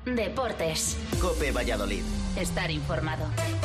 Deportes. COPE Valladolid. Estar informado.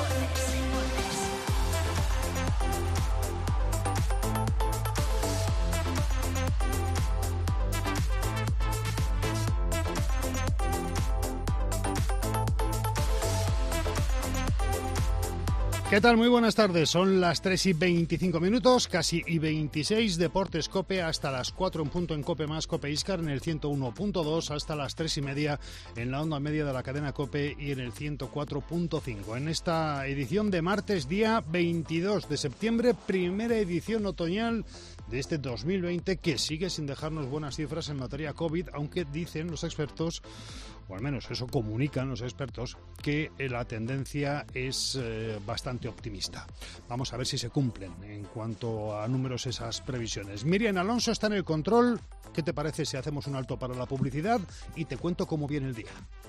¿Qué tal? Muy buenas tardes. Son las 3:25, casi y 26. Deportes COPE hasta las 4 en punto en COPE más COPE Iscar en el 101.2, hasta las 3:30 en la onda media de la cadena COPE y en el 104.5. En esta edición de martes, día 22 de septiembre, primera edición otoñal de este 2020, que sigue sin dejarnos buenas cifras en materia COVID, aunque dicen los expertos, o al menos eso comunican los expertos, que la tendencia es bastante optimista. Vamos a ver si se cumplen en cuanto a números esas previsiones. Miriam Alonso está en el control. ¿Qué te parece si hacemos un alto para la publicidad y te cuento cómo viene el día?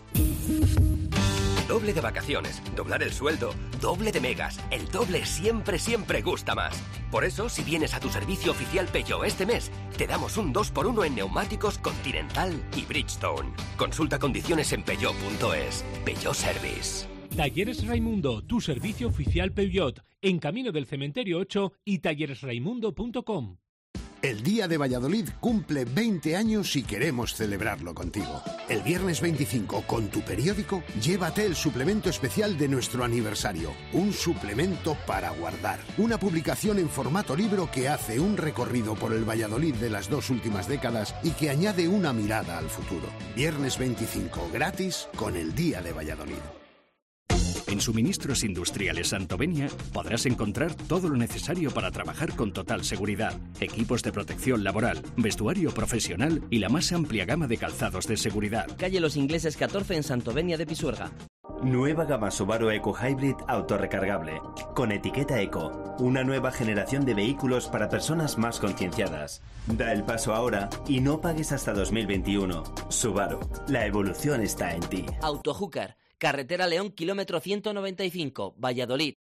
Doble de vacaciones, doblar el sueldo, doble de megas. El doble siempre gusta más. Por eso, si vienes a tu servicio oficial Peugeot este mes, te damos un 2x1 en neumáticos Continental y Bridgestone. Consulta condiciones en peugeot.es. Peugeot Service. Talleres Raimundo, tu servicio oficial Peugeot, en Camino del Cementerio 8 y talleresraimundo.com. El Día de Valladolid cumple 20 años y queremos celebrarlo contigo. El viernes 25, con tu periódico, llévate el suplemento especial de nuestro aniversario. Un suplemento para guardar. Una publicación en formato libro que hace un recorrido por el Valladolid de las 2 últimas décadas y que añade una mirada al futuro. Viernes 25, gratis, con el Día de Valladolid. En Suministros Industriales Santovenia podrás encontrar todo lo necesario para trabajar con total seguridad. Equipos de protección laboral, vestuario profesional y la más amplia gama de calzados de seguridad. Calle Los Ingleses 14 en Santovenia de Pisuerga. Nueva gama Subaru Eco Hybrid autorrecargable, con etiqueta Eco. Una nueva generación de vehículos para personas más concienciadas. Da el paso ahora y no pagues hasta 2021. Subaru, la evolución está en ti. Autojúcar. Carretera León, kilómetro 195, Valladolid.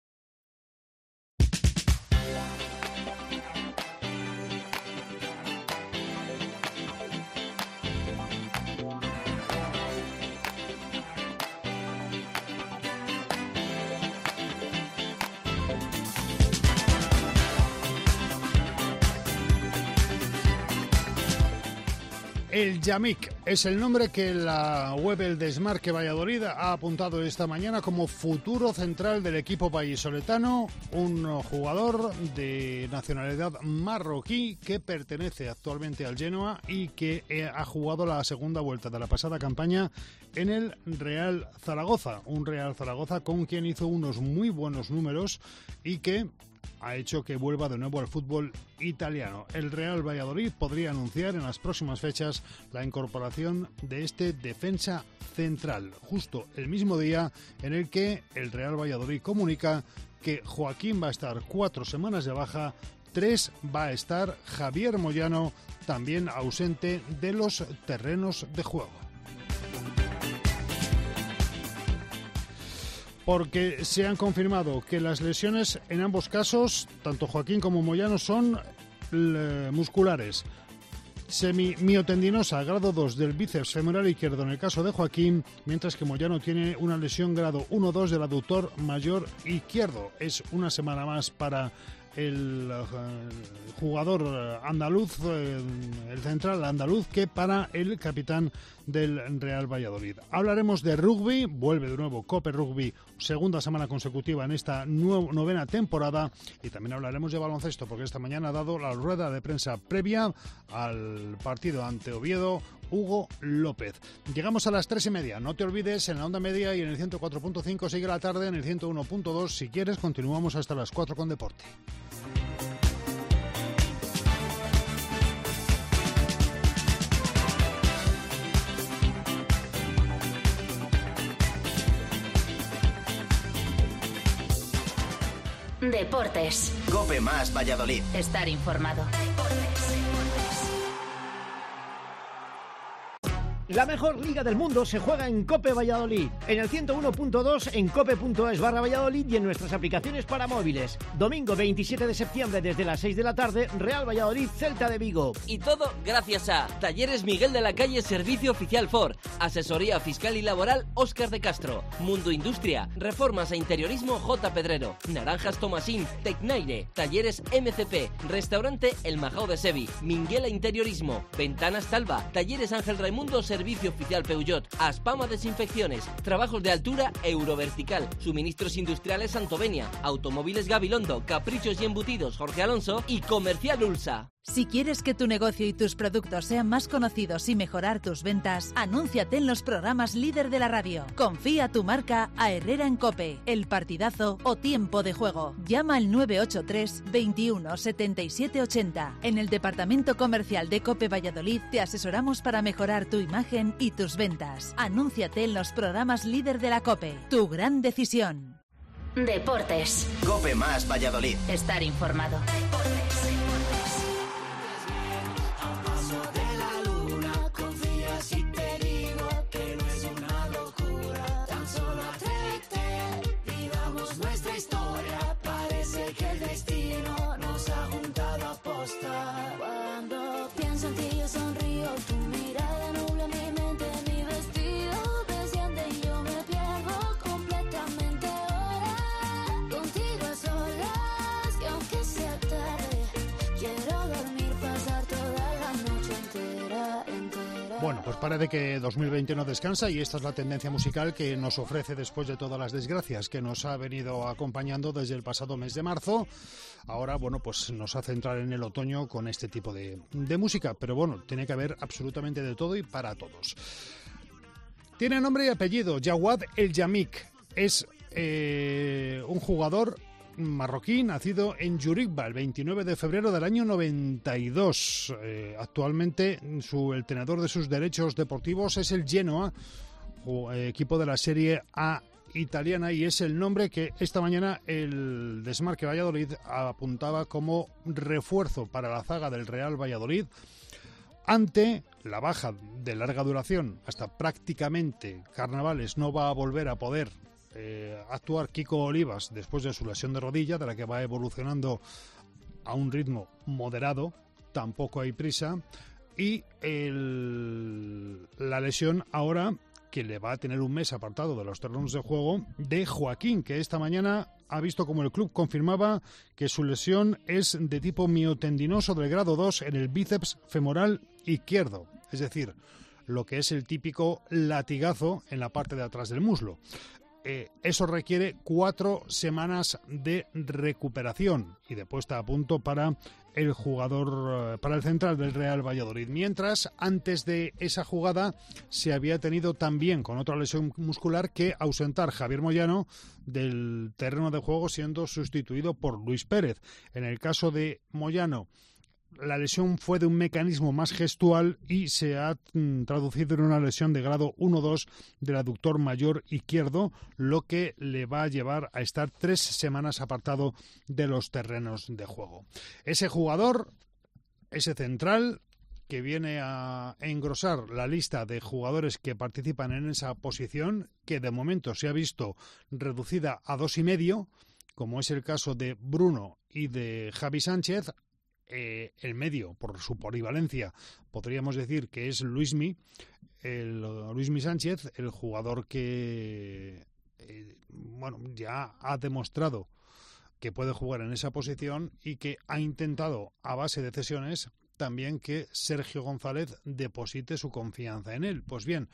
El Yamik es el nombre que la web El Desmarque Valladolid ha apuntado esta mañana como futuro central del equipo vallisoletano, un jugador de nacionalidad marroquí que pertenece actualmente al Genoa y que ha jugado la segunda vuelta de la pasada campaña en el Real Zaragoza, un Real Zaragoza con quien hizo unos muy buenos números y que ha hecho que vuelva de nuevo al fútbol italiano. El Real Valladolid podría anunciar en las próximas fechas la incorporación de este defensa central, justo el mismo día en el que el Real Valladolid comunica que Joaquín va a estar 4 semanas de baja, 3 va a estar Javier Moyano, también ausente de los terrenos de juego. Porque se han confirmado que las lesiones en ambos casos, tanto Joaquín como Moyano, son musculares. Semimiotendinosa grado 2 del bíceps femoral izquierdo en el caso de Joaquín, mientras que Moyano tiene una lesión grado 1-2 del aductor mayor izquierdo. Es una semana más para el jugador andaluz, el central andaluz, que para el capitán del Real Valladolid. Hablaremos de rugby, vuelve de nuevo COPE Rugby, segunda semana consecutiva en esta novena temporada, y también hablaremos de baloncesto, porque esta mañana ha dado la rueda de prensa previa al partido ante Oviedo Hugo López. Llegamos a las 3:30, no te olvides, en la onda media y en el 104.5, sigue la tarde en el 101.2, si quieres continuamos hasta las 4 con deporte. Deportes. COPE más Valladolid. Estar informado. La mejor liga del mundo se juega en COPE Valladolid, en el 101.2, en cope.es/Valladolid y en nuestras aplicaciones para móviles. Domingo 27 de septiembre desde las 6 de la tarde, Real Valladolid, Celta de Vigo. Y todo gracias a Talleres Miguel de la Calle, Servicio Oficial Ford, Asesoría Fiscal y Laboral Óscar de Castro, Mundo Industria, Reformas e Interiorismo J. Pedrero, Naranjas Tomasín, Tecnaire, Talleres MCP, Restaurante El Majao de Sevi, Minguela Interiorismo, Ventanas Talva, Talleres Ángel Raimundo, Servicio Oficial Peugeot, Aspama Desinfecciones, Trabajos de Altura Eurovertical, Suministros Industriales Santovenia, Automóviles Gabilondo, Caprichos y Embutidos Jorge Alonso y Comercial Ulsa. Si quieres que tu negocio y tus productos sean más conocidos y mejorar tus ventas, anúnciate en los programas líder de la radio. Confía tu marca a Herrera en COPE, El Partidazo o Tiempo de Juego. Llama al 983 21 77 80. En el departamento comercial de COPE Valladolid te asesoramos para mejorar tu imagen y tus ventas. Anúnciate en los programas líder de la COPE. Tu gran decisión. Deportes. COPE más Valladolid. Estar informado. Cuando pienso en ti yo sonrío, tu mirada nubla mi mente, mi vestido desciende y yo me pierdo completamente ahora, contigo a solas y aunque sea tarde, quiero dormir, pasar toda la noche entera. Bueno, pues parece que 2020 no descansa y esta es la tendencia musical que nos ofrece después de todas las desgracias que nos ha venido acompañando desde el pasado mes de marzo. Ahora, bueno, pues nos hace entrar en el otoño con este tipo de música, pero bueno, tiene que haber absolutamente de todo y para todos. Tiene nombre y apellido, Jawad El Yamik. Es un jugador marroquí nacido en Yurikba el 29 de febrero del año 92. Actualmente el tenedor de sus derechos deportivos es el Genoa, equipo de la Serie A italiana, y es el nombre que esta mañana el Desmarque Valladolid apuntaba como refuerzo para la zaga del Real Valladolid ante la baja de larga duración. Hasta prácticamente Carnavales no va a volver a poder actuar Kiko Olivas después de su lesión de rodilla, de la que va evolucionando a un ritmo moderado, tampoco hay prisa, y la lesión ahora que le va a tener un mes apartado de los terrenos de juego de Joaquín, que esta mañana ha visto como el club confirmaba que su lesión es de tipo miotendinoso del grado 2 en el bíceps femoral izquierdo, es decir, lo que es el típico latigazo en la parte de atrás del muslo. Eso requiere 4 semanas de recuperación y de puesta a punto para el jugador, para el central del Real Valladolid. Mientras, antes de esa jugada, se había tenido también con otra lesión muscular que ausentar Javier Moyano del terreno de juego, siendo sustituido por Luis Pérez. En el caso de Moyano, la lesión fue de un mecanismo más gestual y se ha traducido en una lesión de grado 1-2 del aductor mayor izquierdo, lo que le va a llevar a estar 3 semanas apartado de los terrenos de juego. Ese jugador, ese central, que viene a engrosar la lista de jugadores que participan en esa posición, que de momento se ha visto reducida a 2,5, como es el caso de Bruno y de Javi Sánchez. El medio, por su polivalencia, podríamos decir que es Luismi Sánchez, el jugador que ya ha demostrado que puede jugar en esa posición y que ha intentado, a base de cesiones, también que Sergio González deposite su confianza en él. Pues bien,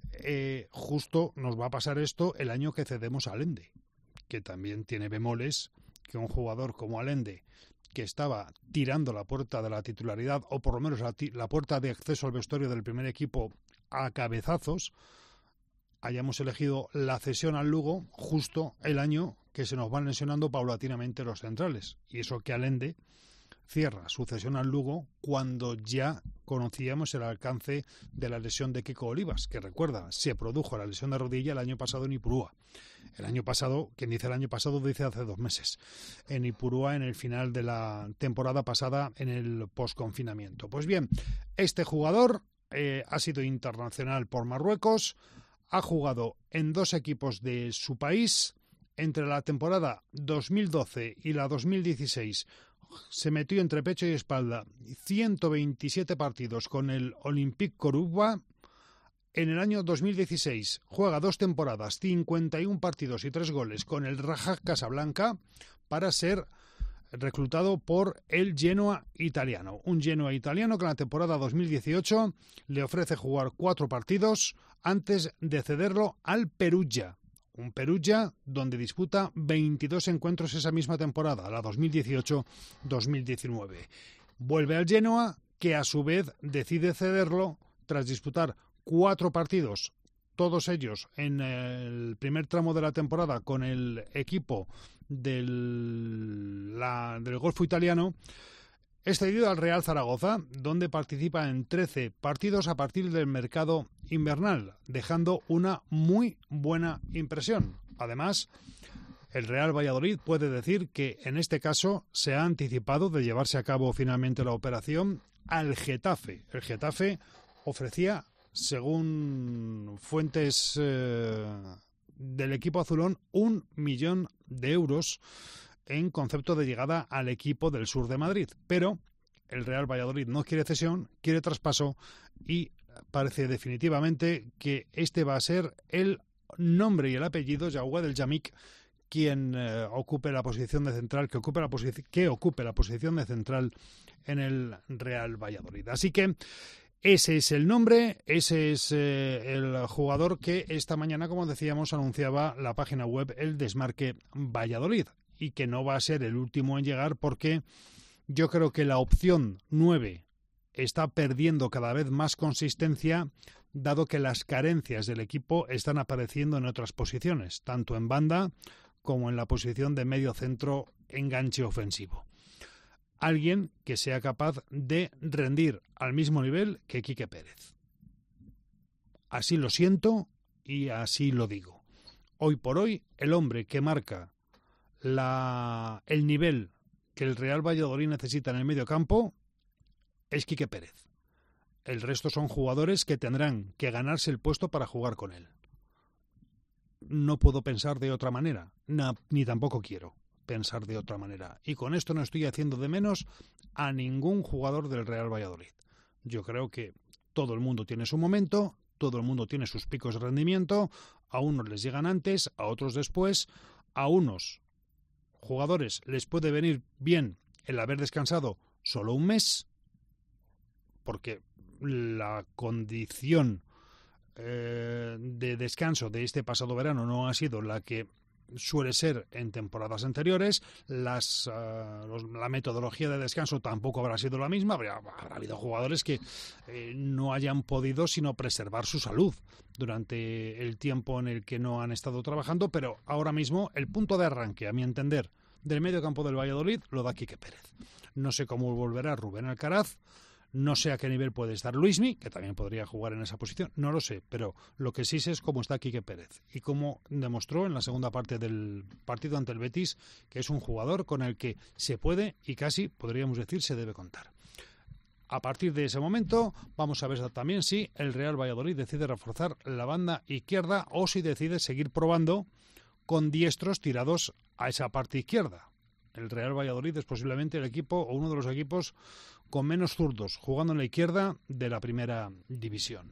justo nos va a pasar esto el año que cedemos a Allende, que también tiene bemoles, que un jugador como Allende, que estaba tirando la puerta de la titularidad, o por lo menos la puerta de acceso al vestuario del primer equipo a cabezazos, hayamos elegido la cesión al Lugo justo el año que se nos van lesionando paulatinamente los centrales. Y eso que Allende cierra su cesión al Lugo cuando ya conocíamos el alcance de la lesión de Kiko Olivas, que recuerda, se produjo la lesión de rodilla el año pasado en Ipurúa. El año pasado, quien dice el año pasado, dice hace 2 meses, en Ipurúa, en el final de la temporada pasada, en el posconfinamiento. Pues bien, este jugador ha sido internacional por Marruecos, ha jugado en 2 equipos de su país. Entre la temporada 2012 y la 2016 se metió entre pecho y espalda 127 partidos con el Olympique Cordoba. En el año 2016 juega 2 temporadas, 51 partidos y 3 goles con el Raja Casablanca para ser reclutado por el Genoa italiano. Un Genoa italiano que en la temporada 2018 le ofrece jugar 4 partidos antes de cederlo al Perugia. Un Perugia donde disputa 22 encuentros esa misma temporada, la 2018-2019. Vuelve al Genoa, que a su vez decide cederlo tras disputar 4 partidos, todos ellos en el primer tramo de la temporada con el equipo del Golfo italiano, es cedido al Real Zaragoza, donde participa en 13 partidos a partir del mercado invernal, dejando una muy buena impresión. Además, el Real Valladolid puede decir que en este caso se ha anticipado de llevarse a cabo finalmente la operación al Getafe. El Getafe ofrecía, según fuentes del equipo azulón, 1 millón de euros en concepto de llegada al equipo del sur de Madrid. Pero el Real Valladolid no quiere cesión, quiere traspaso y parece definitivamente que este va a ser el nombre y el apellido, Yaouad El Yamik, quien ocupe la posición de central, que ocupe la posición de central en el Real Valladolid. Así que ese es el nombre, ese es el jugador que esta mañana, como decíamos, anunciaba la página web El Desmarque Valladolid, y que no va a ser el último en llegar, porque yo creo que la opción 9 está perdiendo cada vez más consistencia, dado que las carencias del equipo están apareciendo en otras posiciones, tanto en banda como en la posición de medio centro enganche ofensivo. Alguien que sea capaz de rendir al mismo nivel que Quique Pérez. Así lo siento y así lo digo. Hoy por hoy, el hombre que marca el nivel que el Real Valladolid necesita en el medio campo es Quique Pérez. El resto son jugadores que tendrán que ganarse el puesto para jugar con él. No puedo pensar de otra manera, ni tampoco quiero pensar de otra manera. Y con esto no estoy haciendo de menos a ningún jugador del Real Valladolid. Yo creo que todo el mundo tiene su momento, todo el mundo tiene sus picos de rendimiento, a unos les llegan antes, a otros después, a unos jugadores les puede venir bien el haber descansado solo un mes, porque la condición de descanso de este pasado verano no ha sido la que suele ser en temporadas anteriores. La metodología de descanso tampoco habrá sido la misma. Habrá habido jugadores que no hayan podido sino preservar su salud durante el tiempo en el que no han estado trabajando, pero ahora mismo el punto de arranque, a mi entender, del medio campo del Valladolid lo da Quique Pérez. No sé cómo volverá Rubén Alcaraz, no sé a qué nivel puede estar Luismi, que también podría jugar en esa posición, no lo sé, pero lo que sí sé es cómo está Quique Pérez y cómo demostró en la segunda parte del partido ante el Betis que es un jugador con el que se puede y casi, podríamos decir, se debe contar. A partir de ese momento vamos a ver también si el Real Valladolid decide reforzar la banda izquierda o si decide seguir probando con diestros tirados a esa parte izquierda. El Real Valladolid es posiblemente el equipo o uno de los equipos con menos zurdos jugando en la izquierda de la primera división.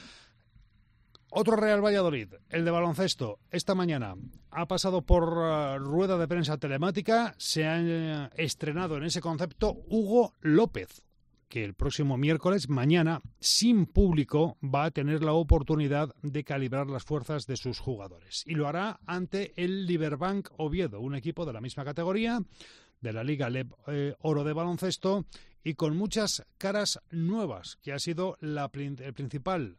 Otro Real Valladolid, el de baloncesto, esta mañana ha pasado por rueda de prensa telemática, se ha estrenado en ese concepto Hugo López, que el próximo miércoles, mañana, sin público, va a tener la oportunidad de calibrar las fuerzas de sus jugadores. Y lo hará ante el Liberbank Oviedo, un equipo de la misma categoría, de la Liga LEB Oro de baloncesto, y con muchas caras nuevas, que ha sido la principal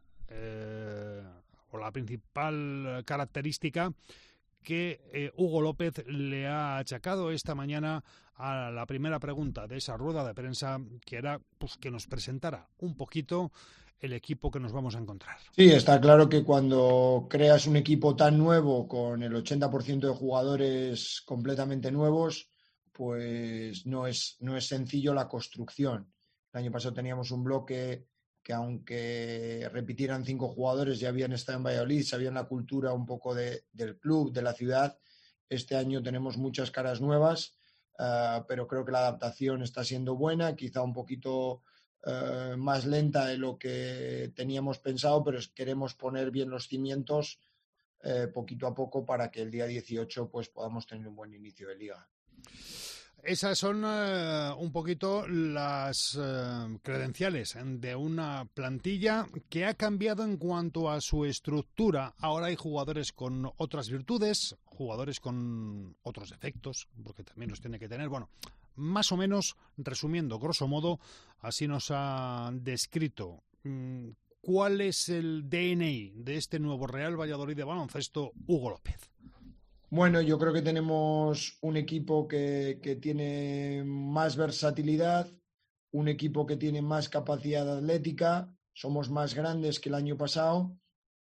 característica que Hugo López le ha achacado esta mañana a la primera pregunta de esa rueda de prensa, que era pues que nos presentara un poquito el equipo que nos vamos a encontrar. Sí, está claro que cuando creas un equipo tan nuevo, con el 80% de jugadores completamente nuevos, pues no es sencillo la construcción. El año pasado teníamos un bloque que aunque repitieran 5 jugadores, ya habían estado en Valladolid, sabían la cultura un poco del club, de la ciudad. Este año tenemos muchas caras nuevas, pero creo que la adaptación está siendo buena, quizá un poquito más lenta de lo que teníamos pensado, pero queremos poner bien los cimientos poquito a poco para que el día 18 pues podamos tener un buen inicio de liga. Esas son un poquito las credenciales de una plantilla que ha cambiado en cuanto a su estructura. Ahora hay jugadores con otras virtudes, jugadores con otros defectos, porque también los tiene que tener. Bueno, más o menos, resumiendo, grosso modo, así nos ha descrito. ¿Cuál es el DNI de este nuevo Real Valladolid de baloncesto, Hugo López? Bueno, yo creo que tenemos un equipo que tiene más versatilidad, un equipo que tiene más capacidad atlética, somos más grandes que el año pasado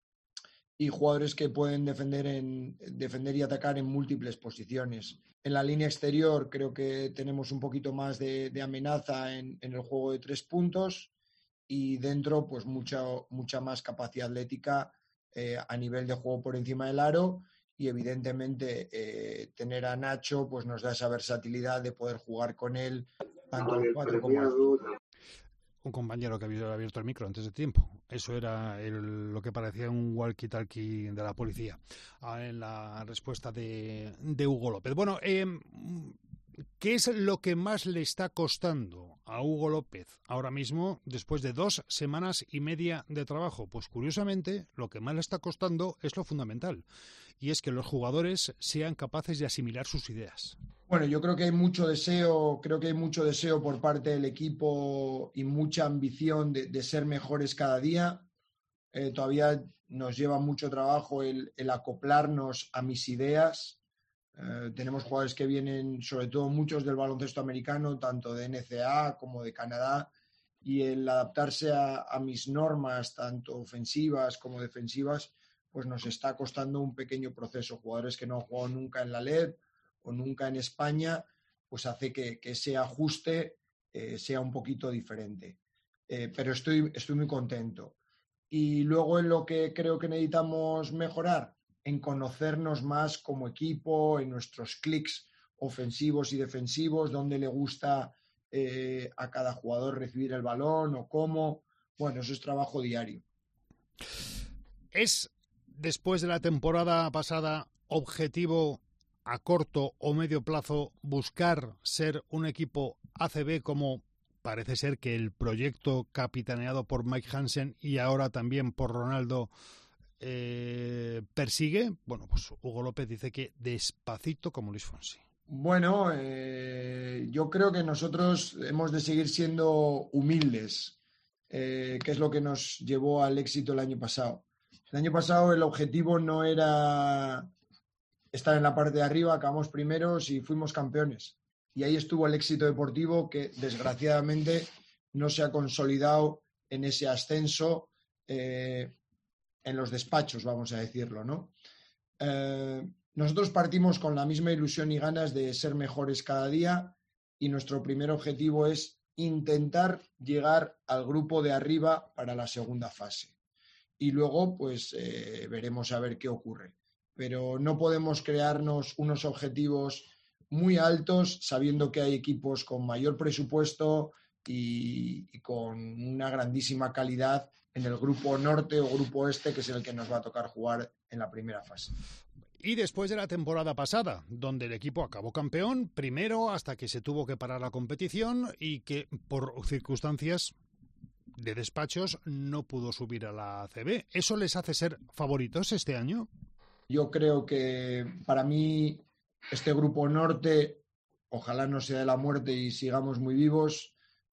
y jugadores que pueden defender y atacar en múltiples posiciones. En la línea exterior creo que tenemos un poquito más de amenaza en el juego de 3 puntos y dentro pues mucha más capacidad atlética a nivel de juego por encima del aro. Y evidentemente tener a Nacho pues nos da esa versatilidad de poder jugar con él tanto al 4 como al 5. Un compañero que había abierto el micro antes de tiempo. Eso era lo que parecía un walkie-talkie de la policía en la respuesta de Hugo López. Bueno, ¿qué es lo que más le está costando a Hugo López ahora mismo después de 2 semanas y media de trabajo? Pues curiosamente lo que más le está costando es lo fundamental, y es que los jugadores sean capaces de asimilar sus ideas. Bueno, yo creo que hay mucho deseo, por parte del equipo y mucha ambición de ser mejores cada día. Todavía nos lleva mucho trabajo el acoplarnos a mis ideas. Tenemos jugadores que vienen, sobre todo muchos del baloncesto americano, tanto de NCAA como de Canadá, y el adaptarse a mis normas, tanto ofensivas como defensivas, pues nos está costando un pequeño proceso. Jugadores que no han jugado nunca en la LEB o nunca en España, pues hace que ese ajuste sea un poquito diferente. Pero estoy muy contento. Y luego en lo que creo que necesitamos mejorar, en conocernos más como equipo, en nuestros clics ofensivos y defensivos, dónde le gusta a cada jugador recibir el balón o cómo. Bueno, eso es trabajo diario. ¿Es, después de la temporada pasada, objetivo a corto o medio plazo buscar ser un equipo ACB como parece ser que el proyecto capitaneado por Mike Hansen y ahora también por Ronaldo persigue? Bueno, pues Hugo López dice que despacito como Luis Fonsi. Bueno, yo creo que nosotros hemos de seguir siendo humildes, que es lo que nos llevó al éxito el año pasado. El año pasado el objetivo no era estar en la parte de arriba, acabamos primeros y fuimos campeones. Y ahí estuvo el éxito deportivo que desgraciadamente no se ha consolidado en ese ascenso en los despachos, vamos a decirlo, ¿no? Nosotros partimos con la misma ilusión y ganas de ser mejores cada día y nuestro primer objetivo es intentar llegar al grupo de arriba para la segunda fase. Y luego, pues, veremos a ver qué ocurre. Pero no podemos crearnos unos objetivos muy altos sabiendo que hay equipos con mayor presupuesto y con una grandísima calidad en el grupo norte o grupo este, que es el que nos va a tocar jugar en la primera fase. Y después de la temporada pasada, donde el equipo acabó campeón, primero hasta que se tuvo que parar la competición y que por circunstancias de despachos no pudo subir a la ACB. ¿Eso les hace ser favoritos este año? Yo creo que para mí este grupo norte, ojalá no sea de la muerte y sigamos muy vivos.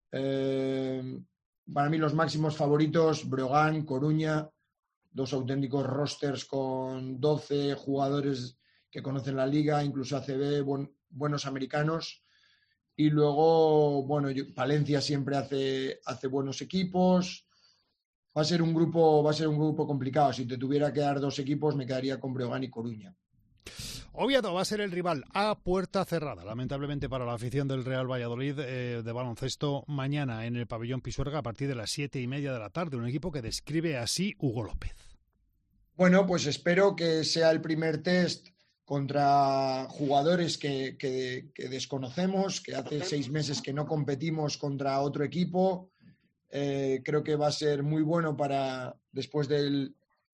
Para mí los máximos favoritos, Breogán, Coruña, 2 auténticos rosters con 12 jugadores que conocen la liga, incluso ACB, buenos americanos. Y luego, bueno, Palencia siempre hace buenos equipos. Va a ser un grupo complicado. Si te tuviera que dar 2 equipos, me quedaría con Breogán y Coruña. Oviedo va a ser el rival a puerta cerrada, lamentablemente para la afición del Real Valladolid, de baloncesto mañana en el pabellón Pisuerga a partir de las 7:30 de la tarde. Un equipo que describe así Hugo López. Bueno, pues espero que sea el primer test contra jugadores que desconocemos, que hace 6 meses que no competimos contra otro equipo. Creo que va a ser muy bueno para después del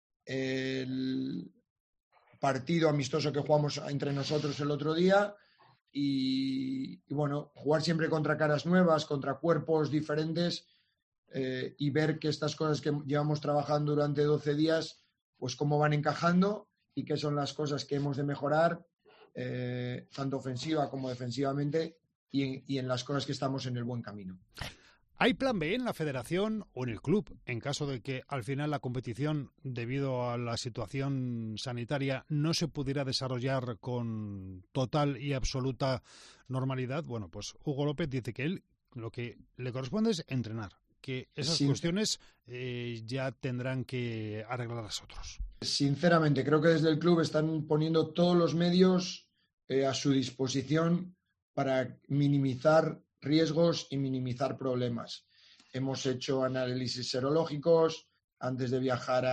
partido amistoso que jugamos entre nosotros el otro día y bueno, jugar siempre contra caras nuevas, contra cuerpos diferentes y ver que estas cosas que llevamos trabajando durante 12 días, pues cómo van encajando y qué son las cosas que hemos de mejorar, tanto ofensiva como defensivamente y en las cosas que estamos en el buen camino. ¿Hay plan B en la federación o en el club en caso de que al final la competición, debido a la situación sanitaria, no se pudiera desarrollar con total y absoluta normalidad? Bueno, pues Hugo López dice que él lo que le corresponde es entrenar, que esas cuestiones ya tendrán que arreglarlas otros. Sinceramente, creo que desde el club están poniendo todos los medios a su disposición para minimizar riesgos y minimizar problemas. Hemos hecho análisis serológicos antes de viajar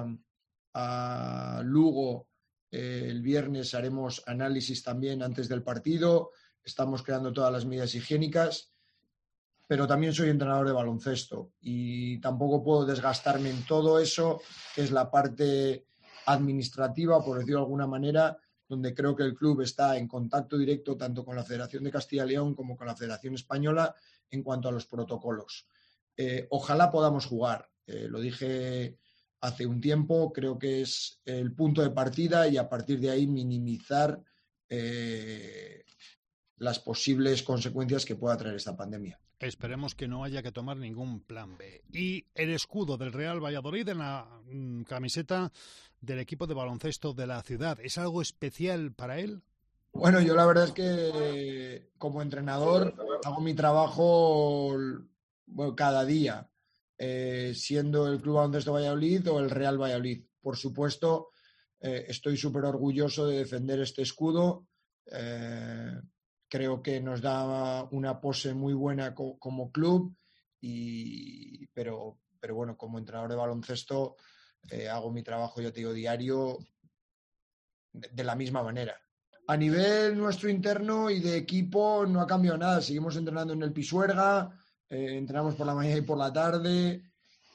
a Lugo. El viernes haremos análisis también antes del partido. Estamos creando todas las medidas higiénicas, pero también soy entrenador de baloncesto y tampoco puedo desgastarme en todo eso, que es la parte administrativa, por decirlo de alguna manera, donde creo que el club está en contacto directo tanto con la Federación de Castilla y León como con la Federación Española en cuanto a los protocolos. Ojalá podamos jugar. Lo dije hace un tiempo, creo que es el punto de partida y a partir de ahí minimizar las posibles consecuencias que pueda traer esta pandemia. Esperemos que no haya que tomar ningún plan B. Y el escudo del Real Valladolid en la camiseta del equipo de baloncesto de la ciudad, ¿es algo especial para él? Bueno, yo la verdad es que como entrenador hago mi trabajo cada día, siendo el Club Baloncesto Valladolid o el Real Valladolid. Por supuesto, estoy súper orgulloso de defender este escudo. Creo que nos da una pose muy buena como club, pero bueno, como entrenador de baloncesto hago mi trabajo, ya te digo, diario de la misma manera. A nivel nuestro interno y de equipo no ha cambiado nada. Seguimos entrenando en el Pisuerga, entrenamos por la mañana y por la tarde.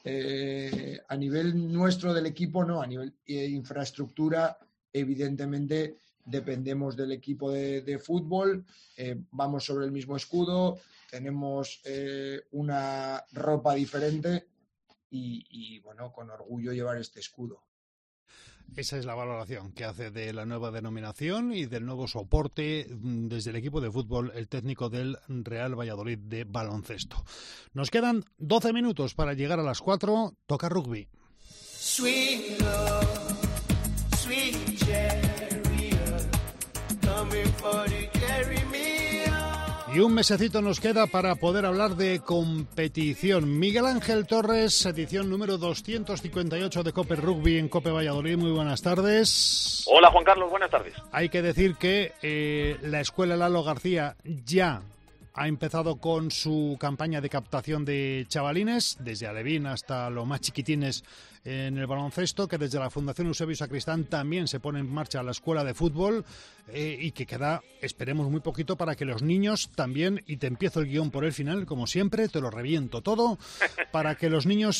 A nivel nuestro del equipo no, a nivel infraestructura evidentemente dependemos del equipo de fútbol, vamos sobre el mismo escudo, tenemos una ropa diferente y bueno, con orgullo llevar este escudo. Esa es la valoración que hace de la nueva denominación y del nuevo soporte desde el equipo de fútbol, el técnico del Real Valladolid de baloncesto. Nos quedan 12 minutos para llegar a las 4, toca rugby. Sweet love, sweet chariot, coming for to carry me. Y un mesecito nos queda para poder hablar de competición. Miguel Ángel Torres, edición número 258 de COPE Rugby en COPE Valladolid. Muy buenas tardes. Hola Juan Carlos, buenas tardes. Hay que decir que la Escuela Lalo García ya ha empezado con su campaña de captación de chavalines, desde alevín hasta los más chiquitines en el baloncesto, que desde la Fundación Eusebio Sacristán también se pone en marcha la escuela de fútbol y que queda, esperemos, muy poquito para que los niños también, y te empiezo el guión por el final, como siempre, te lo reviento todo, para que los niños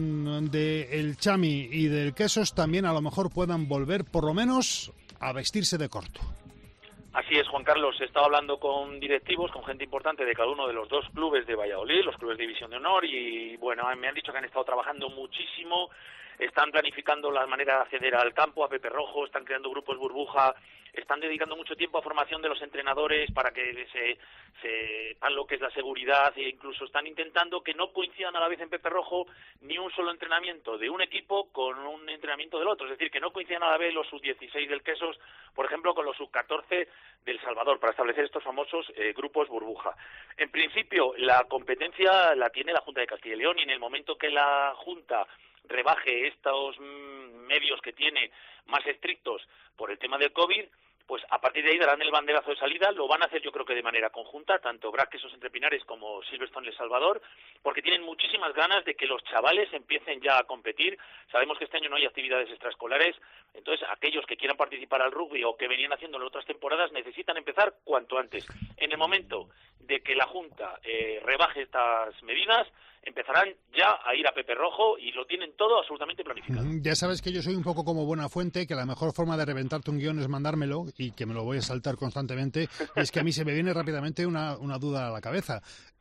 del Chami y del Quesos también a lo mejor puedan volver por lo menos a vestirse de corto. Así es, Juan Carlos. He estado hablando con directivos, con gente importante de cada uno de los dos clubes de Valladolid, los clubes de División de Honor, y bueno, me han dicho que han estado trabajando muchísimo, están planificando la manera de acceder al campo, a Pepe Rojo, están creando grupos burbuja, están dedicando mucho tiempo a formación de los entrenadores para que se sepan lo que es la seguridad e incluso están intentando que no coincidan a la vez en Pepe Rojo ni un solo entrenamiento de un equipo con un entrenamiento del otro, es decir, que no coincidan a la vez los sub-16 del Quesos, por ejemplo, con los sub-14 del Salvador, para establecer estos famosos grupos burbuja. En principio, la competencia la tiene la Junta de Castilla y León y en el momento que la Junta rebaje estos medios que tiene más estrictos por el tema del COVID, pues a partir de ahí darán el banderazo de salida. Lo van a hacer yo creo que de manera conjunta, tanto BRAC Quesos Entre Pinares como Silverstone El Salvador, porque tienen muchísimas ganas de que los chavales empiecen ya a competir. Sabemos que este año no hay actividades extraescolares, entonces aquellos que quieran participar al rugby o que venían haciéndolo en otras temporadas necesitan empezar cuanto antes. En el momento de que la Junta rebaje estas medidas, empezarán ya a ir a Pepe Rojo y lo tienen todo absolutamente planificado. Ya sabes que yo soy un poco como Buenafuente, que la mejor forma de reventarte un guión es mandármelo y que me lo voy a saltar constantemente. Y es que a mí se me viene rápidamente una duda a la cabeza.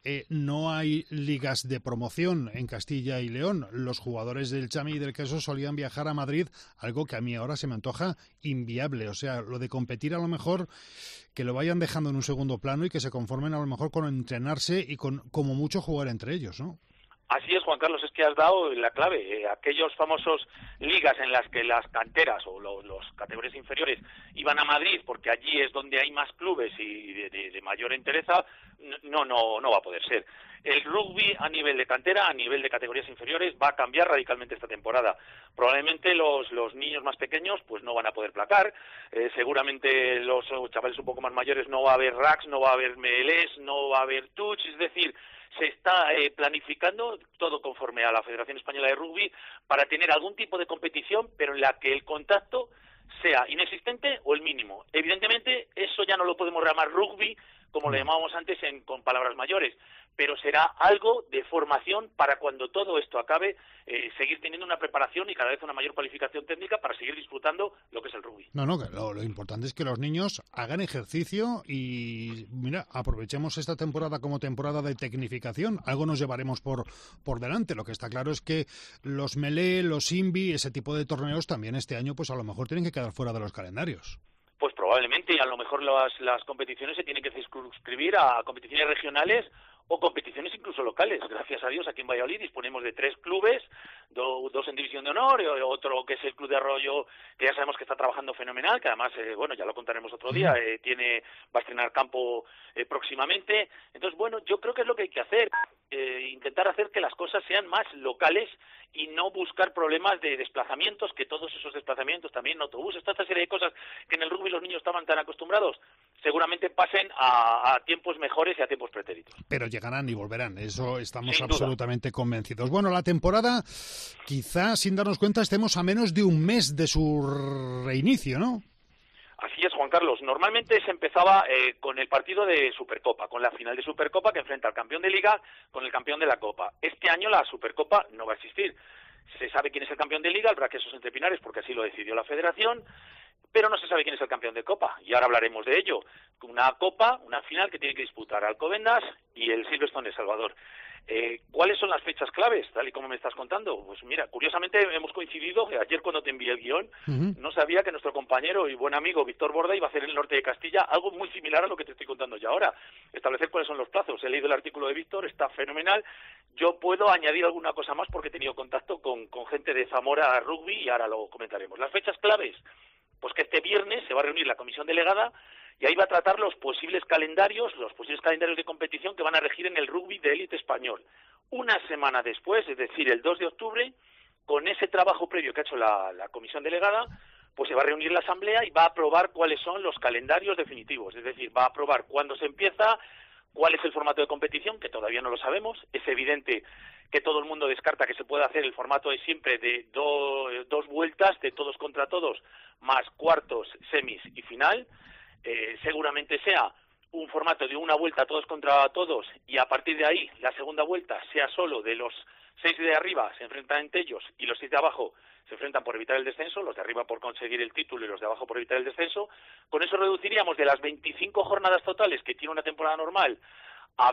No hay ligas de promoción en Castilla y León. Los jugadores del Chami y del Queso solían viajar a Madrid, algo que a mí ahora se me antoja inviable. O sea, lo de competir a lo mejor que lo vayan dejando en un segundo plano y que se conformen a lo mejor con entrenarse y con como mucho jugar entre ellos, ¿no? Así es, Juan Carlos, es que has dado la clave. Aquellos famosos ligas en las que las canteras o los categorías inferiores iban a Madrid porque allí es donde hay más clubes y de mayor entereza, no va a poder ser. El rugby a nivel de cantera, a nivel de categorías inferiores, va a cambiar radicalmente esta temporada. Probablemente los niños más pequeños pues no van a poder placar, seguramente los chavales un poco más mayores no va a haber racks, no va a haber MLs, no va a haber touch, es decir, se está planificando todo conforme a la Federación Española de Rugby para tener algún tipo de competición, pero en la que el contacto sea inexistente o el mínimo. Evidentemente, eso ya no lo podemos llamar rugby, como lo llamábamos antes con palabras mayores, pero será algo de formación para cuando todo esto acabe, seguir teniendo una preparación y cada vez una mayor cualificación técnica para seguir disfrutando lo que es el rugby. No, que lo importante es que los niños hagan ejercicio y, mira, aprovechemos esta temporada como temporada de tecnificación. Algo nos llevaremos por delante. Lo que está claro es que los Melee, los Invi, ese tipo de torneos también este año, pues a lo mejor tienen que quedar fuera de los calendarios. Pues probablemente, y a lo mejor las competiciones se tienen que circunscribir a competiciones regionales o competiciones incluso locales. Gracias a Dios, aquí en Valladolid disponemos de 3 clubes, dos en División de Honor, y otro que es el Club de Arroyo, que ya sabemos que está trabajando fenomenal, que además, ya lo contaremos otro día, va a estrenar campo próximamente. Entonces, yo creo que es lo que hay que hacer, intentar hacer que las cosas sean más locales y no buscar problemas de desplazamientos, que todos esos desplazamientos, también autobuses, toda esta serie de cosas que en el rugby los niños estaban tan acostumbrados, seguramente pasen a tiempos mejores y a tiempos pretéritos. Pero llegarán y volverán, eso estamos absolutamente convencidos. Bueno, la temporada, quizá sin darnos cuenta, estemos a menos de un mes de su reinicio, ¿no? Así es, Juan Carlos. Normalmente se empezaba con el partido de Supercopa, con la final de Supercopa que enfrenta al campeón de Liga con el campeón de la Copa. Este año la Supercopa no va a existir. Se sabe quién es el campeón de Liga, el BRAC Quesos Entre Pinares, porque así lo decidió la Federación, pero no se sabe quién es el campeón de Copa, y ahora hablaremos de ello. Una Copa, una final que tiene que disputar Alcobendas y el Silverstone El Salvador. ¿Cuáles son las fechas claves, tal y como me estás contando? Pues mira, curiosamente hemos coincidido, ayer cuando te envié el guión, no sabía que nuestro compañero y buen amigo Víctor Borda iba a hacer en el norte de Castilla algo muy similar a lo que te estoy contando ya ahora, establecer cuáles son los plazos. He leído el artículo de Víctor, está fenomenal. Yo puedo añadir alguna cosa más porque he tenido contacto con gente de Zamora Rugby y ahora lo comentaremos. Las fechas claves, pues que este viernes se va a reunir la comisión delegada y ahí va a tratar los posibles calendarios de competición que van a regir en el rugby de élite español. Una semana después, es decir, el 2 de octubre, con ese trabajo previo que ha hecho la comisión delegada, pues se va a reunir la asamblea y va a aprobar cuáles son los calendarios definitivos, es decir, va a aprobar cuándo se empieza, cuál es el formato de competición, que todavía no lo sabemos. Es evidente que todo el mundo descarta que se pueda hacer el formato de siempre de dos vueltas, de todos contra todos, más cuartos, semis y final. Seguramente sea un formato de una vuelta todos contra todos y a partir de ahí la segunda vuelta sea solo de los 6 de arriba se enfrentan entre ellos y los 6 de abajo se enfrentan por evitar el descenso, los de arriba por conseguir el título y los de abajo por evitar el descenso. Con eso reduciríamos de las 25 jornadas totales que tiene una temporada normal a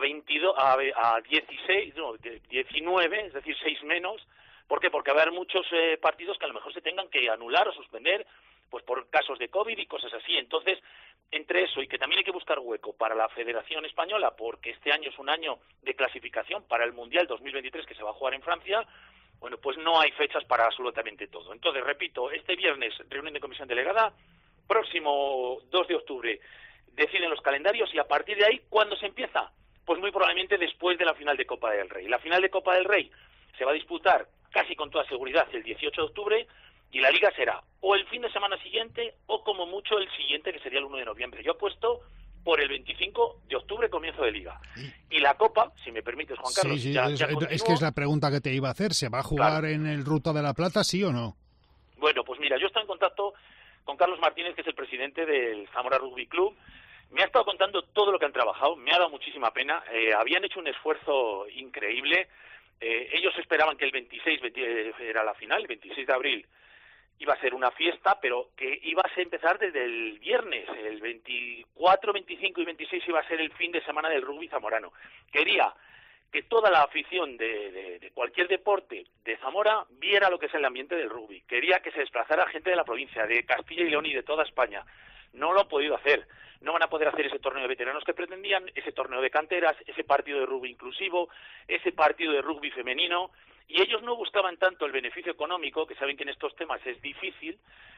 19, es decir, 6 menos. ¿Por qué? Porque va a haber muchos partidos que a lo mejor se tengan que anular o suspender pues por casos de COVID y cosas así. Entonces, entre eso y que también hay que buscar hueco para la Federación Española, porque este año es un año de clasificación para el Mundial 2023 que se va a jugar en Francia, pues no hay fechas para absolutamente todo. Entonces, repito, este viernes reunión de comisión delegada, próximo 2 de octubre deciden los calendarios y a partir de ahí, ¿cuándo se empieza? Pues muy probablemente después de la final de Copa del Rey. La final de Copa del Rey se va a disputar casi con toda seguridad el 18 de octubre Y la Liga será o el fin de semana siguiente o como mucho el siguiente, que sería el 1 de noviembre. Yo apuesto por el 25 de octubre, comienzo de Liga. Y la Copa, si me permites, Juan Carlos, Sí, ya es continúo. que es la pregunta que te iba a hacer. ¿Se va a jugar en el Ruta de la Plata, sí o no? Bueno, pues mira, yo estoy en contacto con Carlos Martínez, que es el presidente del Zamora Rugby Club. Me ha estado contando todo lo que han trabajado, me ha dado muchísima pena. Habían hecho un esfuerzo increíble. Ellos esperaban que el 26 era la final, el 26 de abril iba a ser una fiesta, pero que iba a empezar desde el viernes. El 24, 25 y 26 iba a ser el fin de semana del rugby zamorano. Quería que toda la afición de cualquier deporte de Zamora viera lo que es el ambiente del rugby. Quería que se desplazara gente de la provincia, de Castilla y León y de toda España. No lo han podido hacer. No van a poder hacer ese torneo de veteranos que pretendían, ese torneo de canteras, ese partido de rugby inclusivo, ese partido de rugby femenino. Y ellos no buscaban tanto el beneficio económico, que saben que en estos temas es difícil,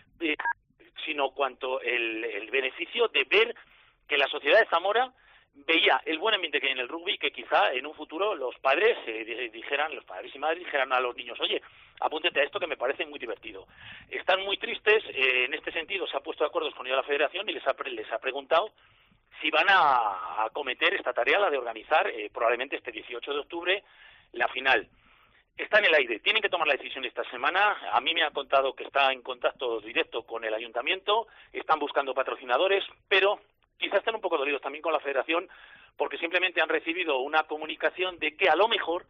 sino cuanto el beneficio de ver que la sociedad de Zamora veía el buen ambiente que hay en el rugby, que quizá en un futuro los padres dijeran, los padres y madres dijeran a los niños, oye, apúntate a esto que me parece muy divertido. Están muy tristes, en este sentido se ha puesto de acuerdo con la Federación y les ha preguntado si van a acometer esta tarea, la de organizar probablemente este 18 de octubre la final. Está en el aire, tienen que tomar la decisión esta semana. A mí me han contado que está en contacto directo con el ayuntamiento, están buscando patrocinadores, pero quizás estén un poco dolidos también con la Federación porque simplemente han recibido una comunicación de que a lo mejor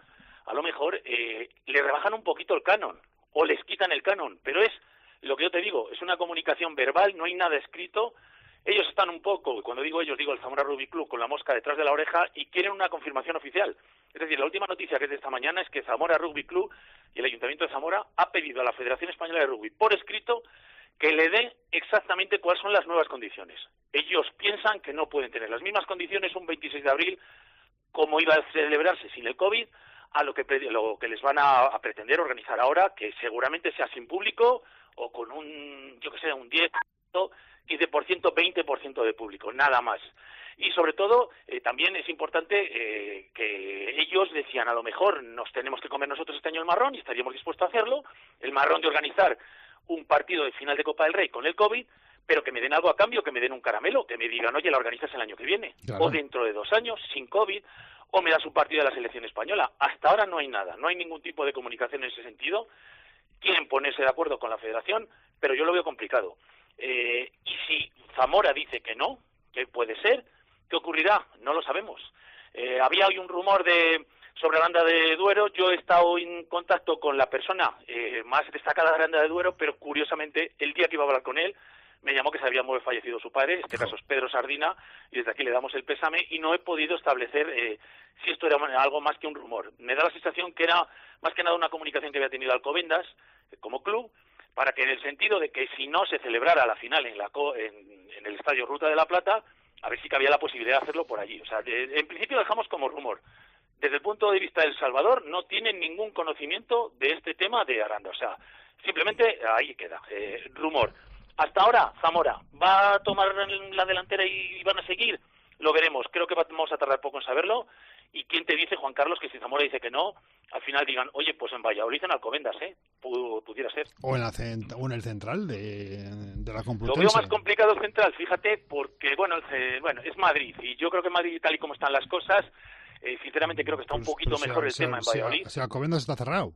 le rebajan un poquito el canon o les quitan el canon, pero es lo que yo te digo, es una comunicación verbal, no hay nada escrito. Ellos están un poco, cuando digo ellos, digo el Zamora Rugby Club, con la mosca detrás de la oreja y quieren una confirmación oficial. Es decir, la última noticia que es de esta mañana es que Zamora Rugby Club y el Ayuntamiento de Zamora ha pedido a la Federación Española de Rugby por escrito que le dé exactamente cuáles son las nuevas condiciones. Ellos piensan que no pueden tener las mismas condiciones un 26 de abril como iba a celebrarse sin el COVID a lo que les van a pretender organizar ahora, que seguramente sea sin público o con un 10, 15%, 20% de público, nada más. Y sobre todo, también es importante que ellos decían, a lo mejor nos tenemos que comer nosotros este año el marrón y estaríamos dispuestos a hacerlo, el marrón de organizar un partido de final de Copa del Rey con el COVID, pero que me den algo a cambio, que me den un caramelo, que me digan, oye, la organizas el año que viene, claro, o dentro de 2 años, sin COVID, o me das un partido de la selección española. Hasta ahora no hay nada, no hay ningún tipo de comunicación en ese sentido. Quieren ponerse de acuerdo con la Federación, pero yo lo veo complicado. Y si Zamora dice que no, que puede ser, ¿qué ocurrirá? No lo sabemos. Había hoy un rumor sobre Aranda de Duero. Yo he estado en contacto con la persona más destacada de Aranda de Duero, pero curiosamente el día que iba a hablar con él me llamó que se había fallecido su padre, en este caso es Pedro Sardina, y desde aquí le damos el pésame, y no he podido establecer si esto era algo más que un rumor. Me da la sensación que era más que nada una comunicación que había tenido Alcobendas como club, para que en el sentido de que si no se celebrara la final en el Estadio Ruta de la Plata, a ver si cabía la posibilidad de hacerlo por allí. O sea, en principio dejamos como rumor. Desde el punto de vista del Salvador, no tienen ningún conocimiento de este tema de Aranda. O sea, simplemente ahí queda, rumor. Hasta ahora, Zamora, ¿va a tomar la delantera y van a seguir? Lo veremos. Creo que vamos a tardar poco en saberlo. ¿Y quién te dice, Juan Carlos, que si Zamora dice que no, al final digan, oye, pues en Valladolid, en Alcobendas, pudiera ser? O en el central de la Complutense. Lo veo más complicado el central, fíjate, porque, bueno, es Madrid. Y yo creo que Madrid, tal y como están las cosas, sinceramente creo que está un poquito mejor el tema en Valladolid. Si Alcobendas está cerrado.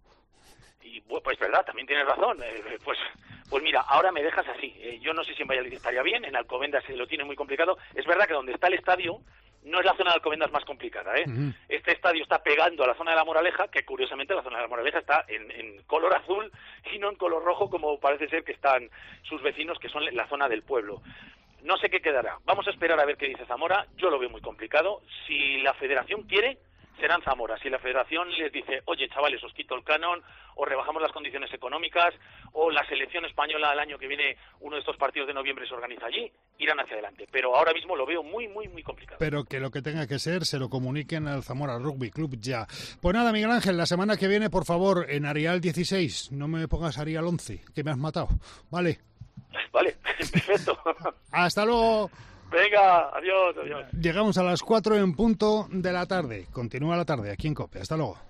Y pues verdad, también tienes razón. Pues mira, ahora me dejas así. Yo no sé si en Valladolid estaría bien, en Alcobendas se lo tiene muy complicado. Es verdad que donde está el estadio no es la zona de Alcobendas más complicada, ¿eh? Uh-huh. Este estadio está pegando a la zona de la Moraleja, que curiosamente la zona de la Moraleja está en color azul y no en color rojo, como parece ser que están sus vecinos, que son la zona del pueblo. No sé qué quedará. Vamos a esperar a ver qué dice Zamora. Yo lo veo muy complicado. Si la Federación quiere, serán Zamora. Si la Federación les dice, oye, chavales, os quito el canon, o rebajamos las condiciones económicas, o la selección española el año que viene, uno de estos partidos de noviembre se organiza allí, irán hacia adelante. Pero ahora mismo lo veo muy, muy, muy complicado. Pero que lo que tenga que ser, se lo comuniquen al Zamora Rugby Club ya. Pues nada, Miguel Ángel, la semana que viene, por favor, en Arial 16, no me pongas Arial 11, que me has matado. Vale. Vale, perfecto. Hasta luego. Venga, adiós, adiós. Llegamos a las 4 en punto de la tarde. Continúa la tarde aquí en COPE. Hasta luego.